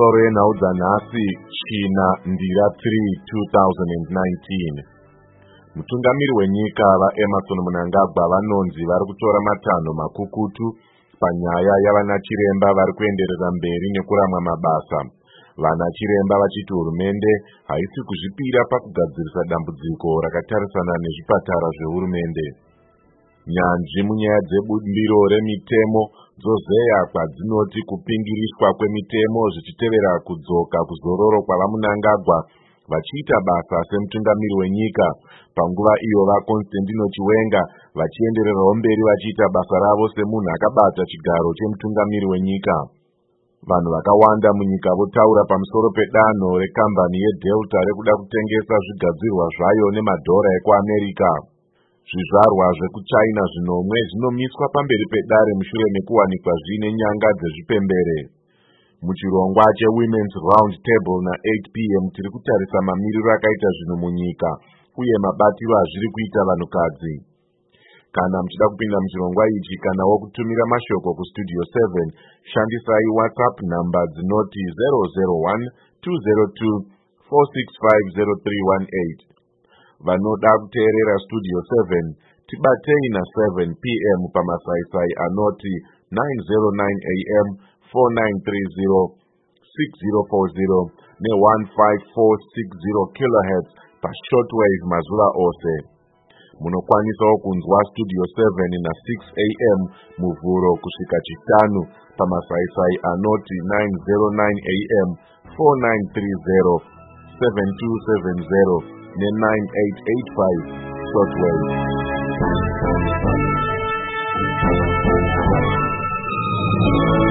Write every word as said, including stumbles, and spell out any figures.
ngoro yenhau dzanhasi china ndira three two thousand nineteen. Mutungamiri wenyika vaEmmerson Mnangagwa vanonzi vari kutora matanho makukutu panyaya yavana chiremba vari kuenderera mberi nekuramwa mabasa. Vana chiremba vachiti hurumende haisi kuzvipira pakugadzirisa dambudziko rakatarisana nezvipatara zvehurumende. Nyanzvi munyaya dzebumbiro remitemo dzozeya kwadzinoti kupingiriswa kwemitemo zvichitevera kudzoka kuzororo kwava Mnangagwa vachiita basa semutungamiri wenyika, panguva iyo vaConstantino Chiwenga vachiendererawo mberi vachiita basa ravo semunhu akabata chigaro chemutungamiri wenyika. Vanhu vakawanda munyika votaura pamusoro pedanho rekambani yeDelta rekuda kutengesa zvigadzirwa zvayo nemadhora ekuAmerica. Zvizvarwa zvekuChina zvinomwe zvinomiswa pamberi pedare mushure mekuwanikwa zviine nyanga dzezvipembere. Muchirongwa cheWomen's Round Table na-eight p m tiri kutarisa mamiriro akaita zvinhu munyika uye mabatiro azviri kuita vanhukadzi. Kana muchida kupinda muchirongwa ichi kana wokutumira mashoko kustudio seven, shandisai WhatsApp namba dzinoti zero zero one two zero two four six five zero three one eight. Vanoda kuteerera Studio seven tibatei na seven p m pamasaisai anoti nine oh nine a m four nine three zero six zero four zero ne one five four six zero kilohertz pashortwave mazuva ose. Munokwanisawo kunzwa Studio seven na six a m muvhuro kusvika chitanu pamasaisai anoti nine oh nine a m four nine three zero seven two seven zero ne nine eight eight five shortwave.